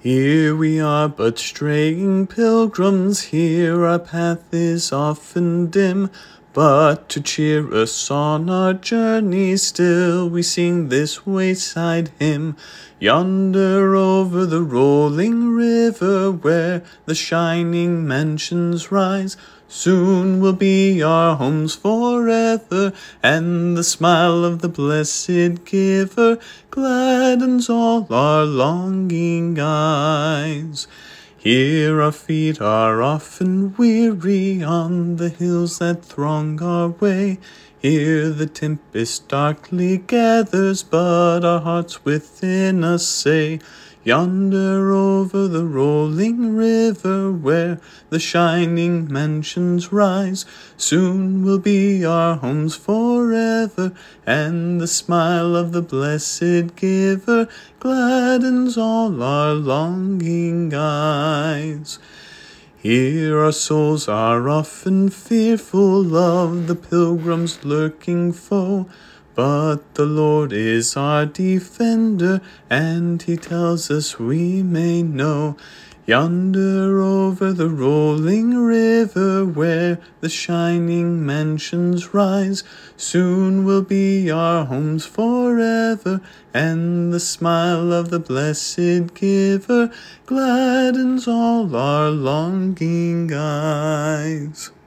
Here we are but straying pilgrims, here our path is often dim, but to cheer us on our journey still we sing this wayside hymn. Yonder over the rolling river where the shining mansions rise, soon will be our homes forever, and the smile of the blessed Giver gladdens all our longing eyes. Here our feet are often weary on the hills that throng our way. Here the tempest darkly gathers, but our hearts within us say, yonder over the rolling river where the shining mansions rise, soon will be our homes forever, and the smile of the blessed Giver gladdens all our longing eyes. Here our souls are often fearful of the pilgrim's lurking foe, but the Lord is our defender, and he tells us we may know. Yonder over the rolling river where the shining mansions rise, soon will be our homes forever, and the smile of the blessed Giver gladdens all our longing eyes.